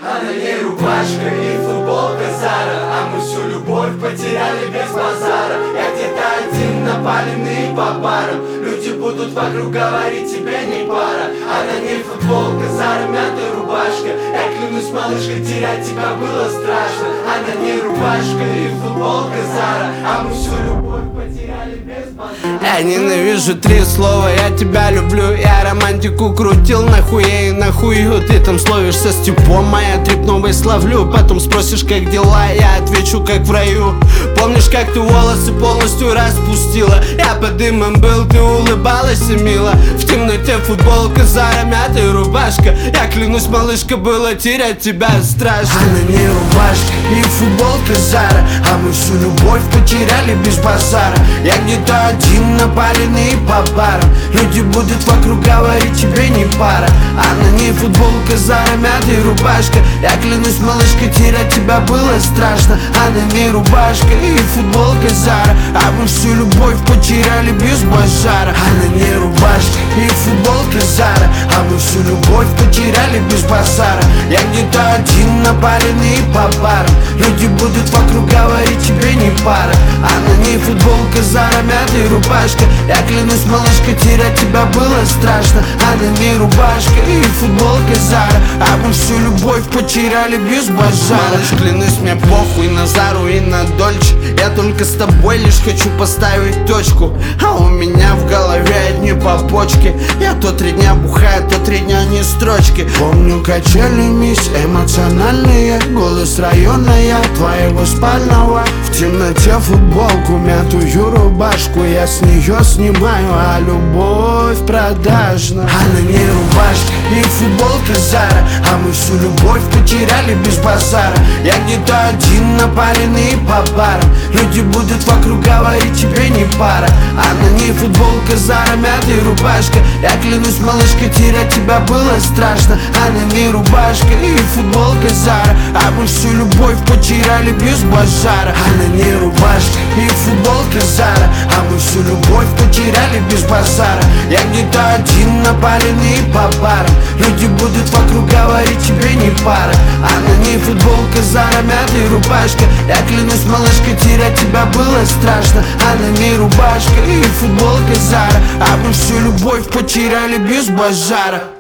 А на ней рубашка и футболка Зара, а мы всю любовь потеряли без базара. Я где-то один, напаленный по парам. Люди будут вокруг говорить, тебе не пара. А на ней футболка Зара, мятая рубашка. Я клянусь, малышка, терять тебя было страшно. А на ней рубашка и футболка Зара, а мы всю любовь потеряли без базара. Я ненавижу 3 слова, я тебя люблю. Я романтику крутил нахуя и нахую. Ты там словишься с типом, а я трип новый словлю. Потом спросишь, как дела, я отвечу, как в раю. Помнишь, как ты волосы полностью распустила? Я под дымом был, ты улыбалась и мило. В темноте футболка Зара, мятая рубашка. Я клянусь, малышка, было терять тебя страшно. А на ней рубашка и футболка Зара, а мы всю любовь потеряли без базара. Я где-то один, напаленный по барам. Люди будут вокруг говорить, тебе не пара. А на ней футболка Зара, мятая рубашка. Я клянусь, малышка, терять тебя было страшно. А на ней рубашка и футболка Зара, а мы всю любовь потеряли без базара. А на ней рубашка и футболка Зара, а мы всю любовь потеряли без базара. Я где-то один, напаленный по барам. Люди будут вокруг говорить, тебе не пара. А на ней футболка Зара, мятая рубашка. Я клянусь, малышка, терять тебя было страшно. А на ней рубашка и футболка Зара, а мы всю любовь потеряли без базара. Малыш, клянусь, мне похуй на Зару и на Дольче. Я только с тобой лишь хочу поставить точку. А у меня в голове одни побочки. Я то 3 дня бухаю, то 3 дня не строчки. Помню качели мисс эмоциональные. Голос района я твоего спального. В темноте футболку, мятую рубашку. Я с нее снимаю, а любовь продажна. А на ней рубашка и футболка Зара, а мы всю любовь потеряли без базара. Я где-то один, напаленный по барам. Люди будут вокруг говорить, тебе не пара. А на ней футболка Зара, мятая рубашка. Я клянусь, малышка, терять тебя было страшно. А на ней рубашка и футболка Зара, а мы всю любовь потеряли без базара. А на ней рубашка и футболка Зара, а мы всю любовь потеряли без базара. Я где-то один, напаленный по барам. Люди будут вокруг говорить, тебе не пара. А на ней футболка Зара, мятая рубашка. Я клянусь, малышка, терять тебя было страшно. А на ней рубашка и футболка Зара, а мы всю любовь потеряли без базара.